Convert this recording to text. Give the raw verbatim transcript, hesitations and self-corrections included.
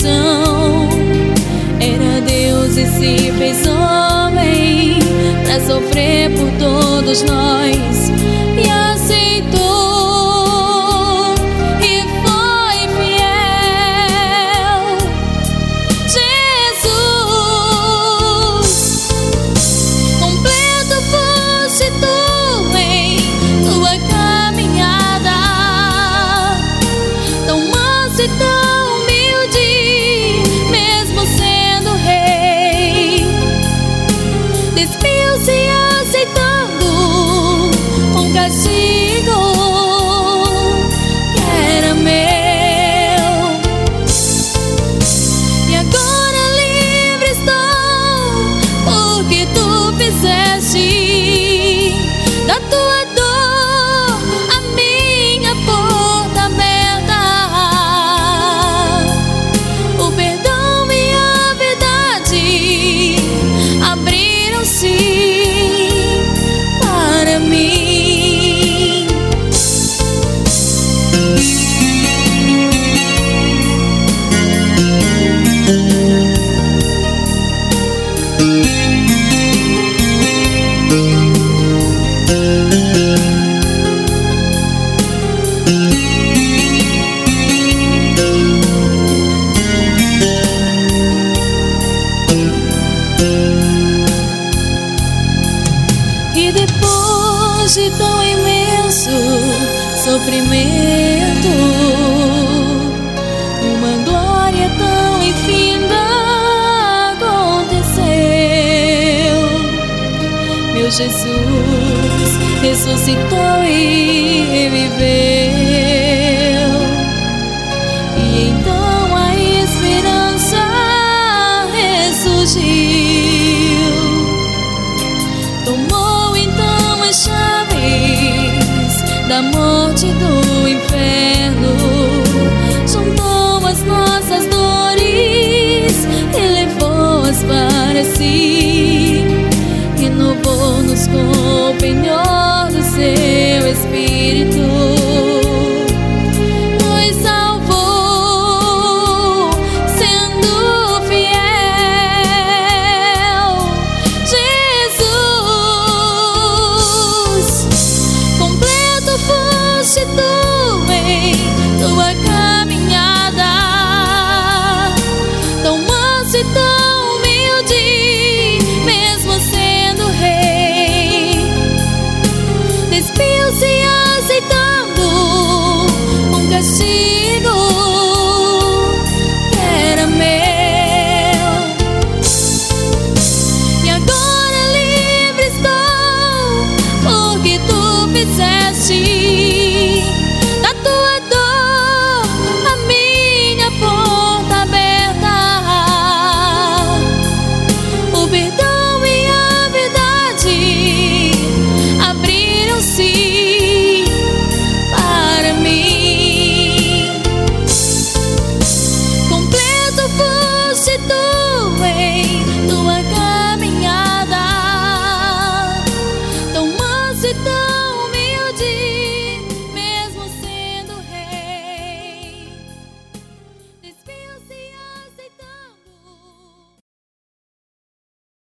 maldição. Era Deus e se fez homem pra sofrer por todos nós, e aceitou e foi fiel. Jesus, completo foste tu em tua caminhada, tão manso e tão humilde, mesmo sendo rei. Despiu-se aceitando um castigo que era meu, e agora livre estou, porque tu fizeste da tua dor a minha porta aberta. O perdão e a verdade abriram-se para mim. E depois de tão imenso sofrimento, uma glória tão infinda aconteceu. Meu Jesus ressuscitou e reviveu, e então a esperança ressurgiu. Tomou então as chaves da morte e do inferno, juntou as nossas dores e levou-as para si, renovou-nos com o penhor do seu Espírito.